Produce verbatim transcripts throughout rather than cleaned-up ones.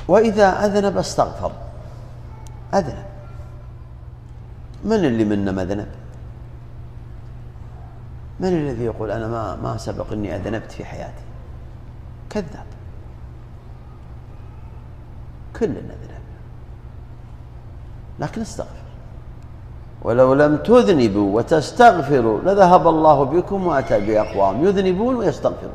وإذا أذنب استغفر. أذنب، من اللي منا ما أذنب؟ من الذي يقول أنا ما ما سبق إني أذنبت في حياتي؟ كذاب. كلنا نذنب، لكن استغفر. ولو لم تذنبوا وتستغفروا لذهب الله بكم وأتى بأقوام يذنبون ويستغفرون.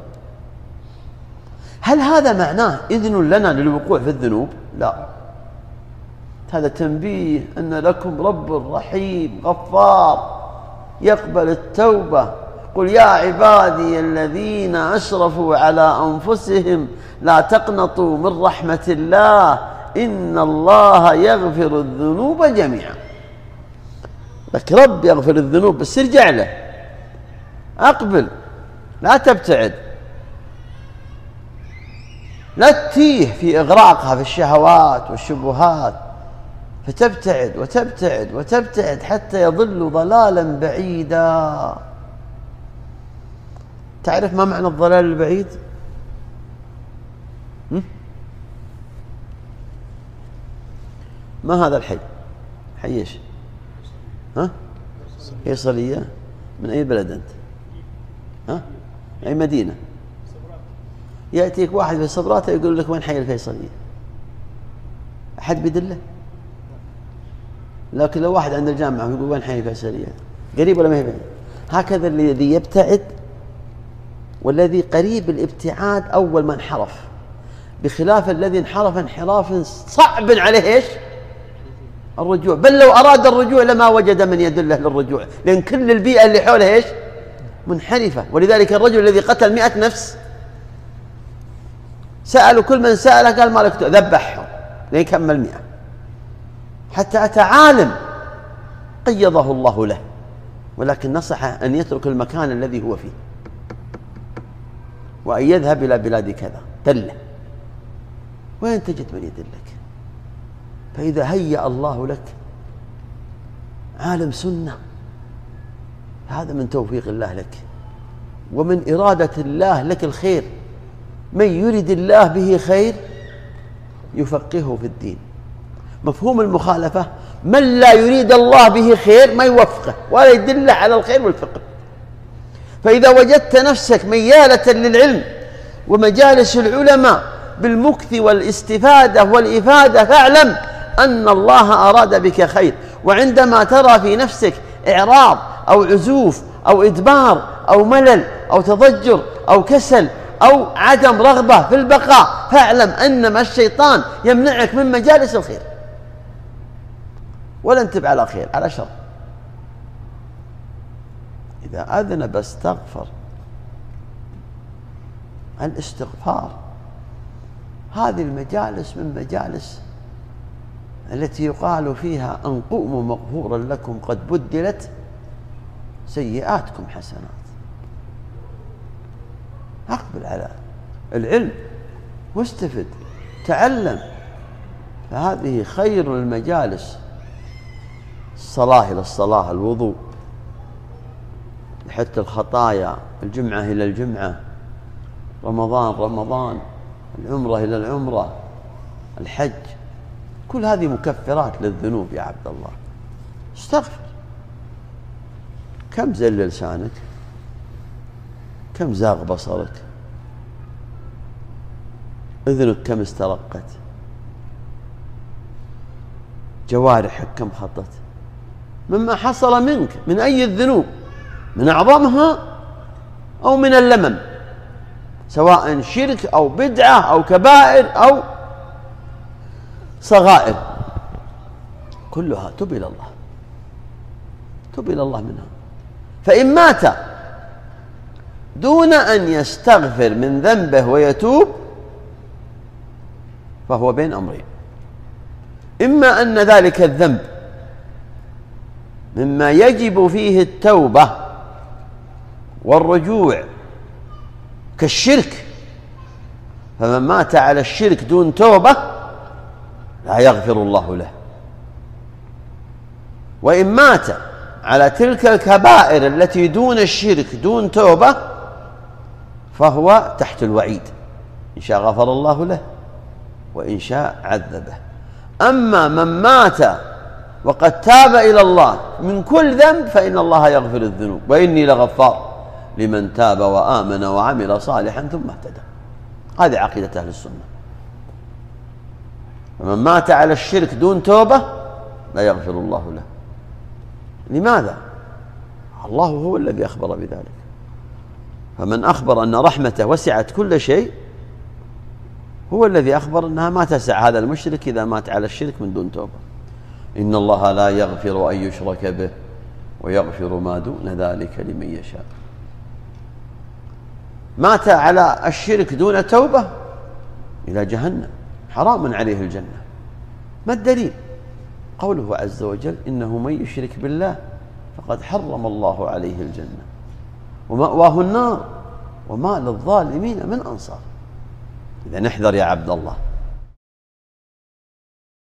هل هذا معناه إذن لنا للوقوع في الذنوب؟ لا، هذا تنبيه أن لكم رب رحيم غفار يقبل التوبة. قل يا عبادي الذين أشرفوا على أنفسهم لا تقنطوا من رحمة الله إن الله يغفر الذنوب جميعا. لك رب يغفر الذنوب، بس ارجع له، أقبل، لا تبتعد، لا تتيه في إغراقها في الشهوات والشبهات فتبتعد وتبتعد وتبتعد حتى يضل ضلالا بعيدا. تعرف ما معنى الضلال البعيد؟ ما هذا الحي؟ حي ايش؟ ها؟ فيصلية. من أي بلد أنت؟ ها؟ أي مدينة؟ يأتيك واحد في صبراته يقول لك وين حي الفيصلية؟ أحد بيدله؟ لكن لو واحد عند الجامعة يقول وين حي الفيصلية؟ قريب ولا ما هي بعيد؟ هكذا الذي يبتعد والذي قريب الابتعاد أول ما انحرف، بخلاف الذي انحرف انحراف صعب عليه ايش؟ الرجوع. بل لو أراد الرجوع لما وجد من يدله للرجوع، لأن كل البيئة اللي حوله ايش؟ منحرفة. ولذلك الرجل الذي قتل مئة نفس سألوا كل من سأله قال مالك ذبحهم لين كمل مئة، حتى أتى عالم قيضه الله له، ولكن نصح أن يترك المكان الذي هو فيه وأن يذهب إلى بلاد كذا دله. وين تجد من يدلك؟ فإذا هيأ الله لك عالم سنة هذا من توفيق الله لك ومن إرادة الله لك الخير. من يريد الله به خير يفقهه في الدين. مفهوم المخالفة من لا يريد الله به خير ما يوفقه ولا يدله على الخير والفقه. فإذا وجدت نفسك ميالة للعلم ومجالس العلماء بالمكث والاستفادة والإفادة فاعلم أن الله أراد بك خير. وعندما ترى في نفسك إعراض أو عزوف أو إدبار أو ملل أو تضجر أو كسل أو عدم رغبة في البقاء فاعلم أنما الشيطان يمنعك من مجالس الخير، ولا انتب على خير على شر. إذا أذنب استغفر. الاستغفار هذه المجالس من مجالس التي يقال فيها أن قوموا مغفورا لكم قد بدلت سيئاتكم حسنات. أقبل على العلم واستفد تعلم، فهذه خير المجالس. الصلاة إلى الصلاة، الوضوء، حتى الخطايا، الجمعة إلى الجمعة، رمضان رمضان، العمرة إلى العمرة، الحج، كل هذه مكفرات للذنوب يا عبد الله. استغفر. كم زل لسانك؟ كم زاغ بصرك؟ أذنك كم استرقت؟ جوارحك كم خطت؟ مما حصل منك من أي الذنوب، من أعظمها أو من اللمم، سواء شرك أو بدعة أو كبائر أو صغائر، كلها تب إلى الله، تب إلى الله منها. فإن مات دون أن يستغفر من ذنبه ويتوب فهو بين أمرين: إما أن ذلك الذنب مما يجب فيه التوبة والرجوع كالشرك، فمن مات على الشرك دون توبة لا يغفر الله له، وإن مات على تلك الكبائر التي دون الشرك دون توبة فهو تحت الوعيد، إن شاء غفر الله له وإن شاء عذبه. أما من مات وقد تاب إلى الله من كل ذنب فإن الله يغفر الذنوب، وإني لغفار لمن تاب وآمن وعمل صالحا ثم اهتدى. هذه عقيدة أهل السنة. ومن مات على الشرك دون توبة لا يغفر الله له. لماذا؟ الله هو الذي أخبر بذلك. فمن أخبر أن رحمته وسعت كل شيء هو الذي أخبر أنها ما تسع هذا المشرك إذا مات على الشرك من دون توبة. إن الله لا يغفر أن يشرك به ويغفر ما دون ذلك لمن يشاء. مات على الشرك دون توبة إلى جهنم، حرام عليه الجنة. ما الدليل؟ قوله عز وجل: إنه من يشرك بالله فقد حرم الله عليه الجنة ومأواه النار وما للظالمين من أنصار. إذا نحذر يا عبد الله.